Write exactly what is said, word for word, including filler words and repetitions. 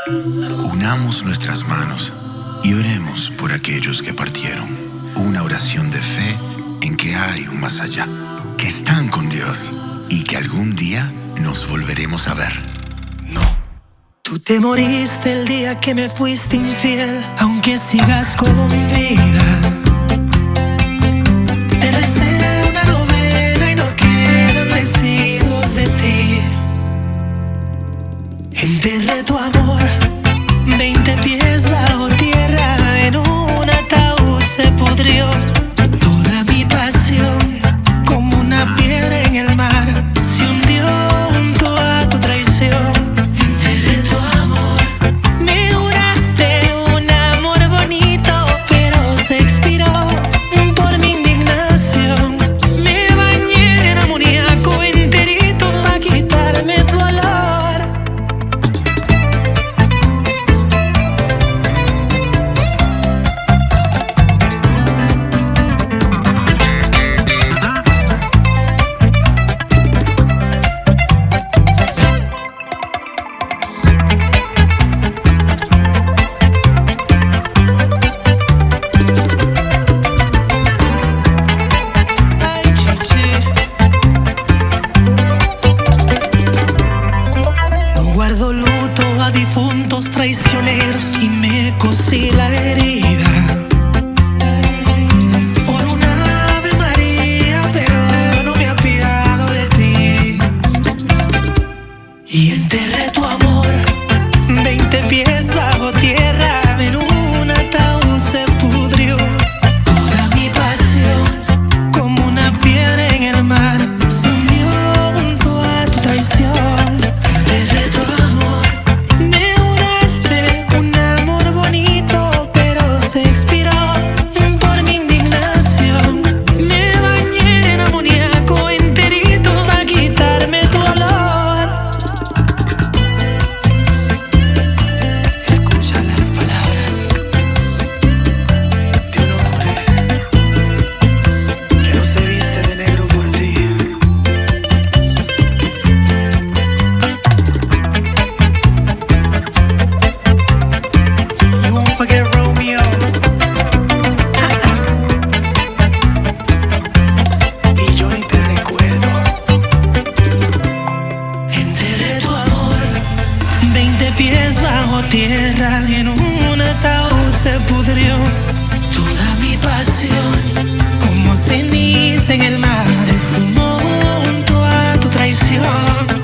Unamos nuestras manos y oremos por aquellos que partieron. Una oración de fe en que hay un más allá, que están con Dios y que algún día nos volveremos a ver. No. Tú te moriste el día que me fuiste infiel, aunque sigas con vida. Te recé una novena y no quedan residuos de ti. Enterré tu amor veinte pies bajo tierra, en un ataúd se pudrió toda mi pasión, como una piedra en el mar se hundió junto a tu traición. Enterré tu amor, me juraste un amor bonito, pero se expiró por mi indignación. Me bañé en amoníaco enterito pa' quitarme tu olor. Difuntos traicioneros y me cosí la herida por una Ave María, pero no me apiado de ti. Y enterré tu amor veinte pies bajo tierra, en un ataúd se pudrió toda mi pasión, como una piedra en el mar se hundió junto a tu traición. Enterré tu amor, se expiró por mi indignación. Me bañé en amoníaco enterito pa' quitarme tu olor. Escucha las palabras de un hombre que no se viste de negro por ti. You won't forget Romeo. Pies bajo tierra, en un ataúd se pudrió toda mi pasión, como ceniza en el mar se esfumó junto a tu traición.